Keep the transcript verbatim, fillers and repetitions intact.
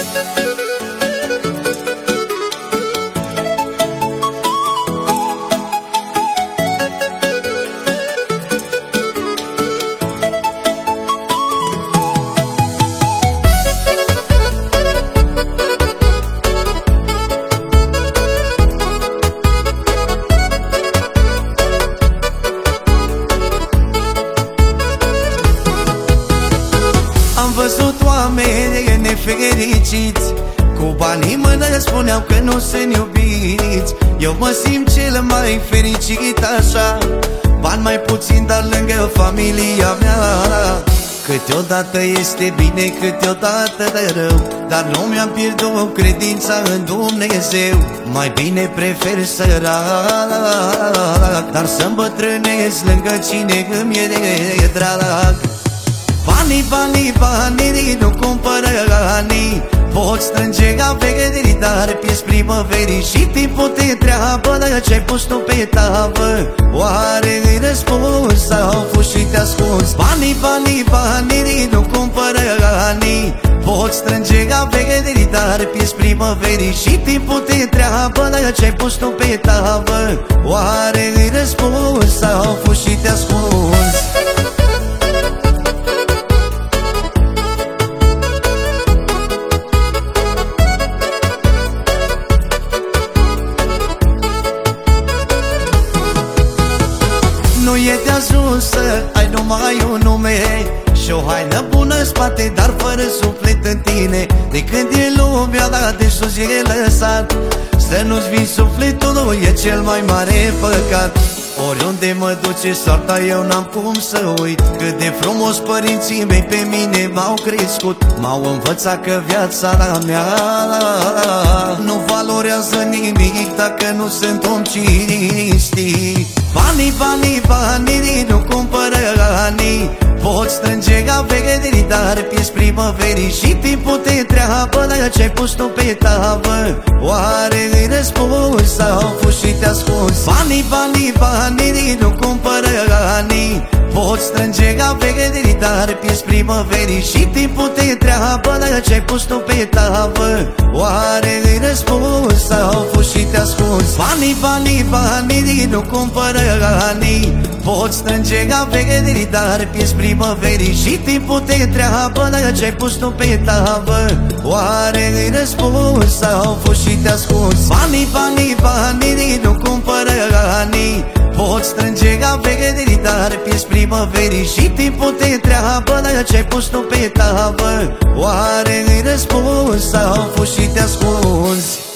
Am văzut oameni nefericiți, cu banii în mână spuneau că nu sunt iubiți. Eu mă simt cel mai fericit așa, bani mai puțin, dar lângă familia mea. Câteodată este bine, câteodată de rău, dar nu mi-am pierdut credința în Dumnezeu. Mai bine prefer sărac, dar să îmbătrânesc lângă cine îmi e drag. Banii, banii, banii nu cumpără anii, poți strânge averi, dar pierzi primăverii. Și timpul te întreabă ce-ai pus tu pe tavă, oare îi răspunzi sau fugi și te ascunzi? Banii, banii, banii nu cumpără anii, poți strânge averi, dar pierzi primăverii. Și timpul te întreabă ce-ai pus tu pe tavă, oare îi răspunzi sau fugi și te ascunzi? Nu e de ajuns să ai numai un nume și o haină bună în spate, dar fără suflet în tine. De când e lumea, dar de sus e lăsat, să nu-ți vii sufletul e cel mai mare păcat. Oriunde mă duce soarta, eu n-am cum să uit cât de frumos părinții mei pe mine m-au crescut. M-au învățat că viața mea nu valorează nimic dacă nu sunt om cinstit. Banii, banii, banii nu cumpără anii, poți strânge averi, dar pierzi primăverii. Și timpul te întreabă ce-ai pus tu pe tavă, oare îi răspunzi sau fugi și te ascunzi? Banii, banii, banii nu cumpără anii, poți strânge averi, dar pierzi primăverii. Și timpul te întreabă ce-ai pus tu pe tavă, oare îi răspunzi sau fugi și te ascunzi? Banii, banii, banii nu cumpără anii, poți strânge averi, dar pierzi primăverii. Și timpul te întreabă ce-ai pus tu pe tavă, oare îi răspunzi sau fugi și te ascunzi? Banii, banii, banii nu cumpără anii, poți strânge averi, dar pierzi primăverii. Și timpul te întreabă ce-ai pus tu pe tavă, oare îi răspunzi sau fugi și te ascunzi?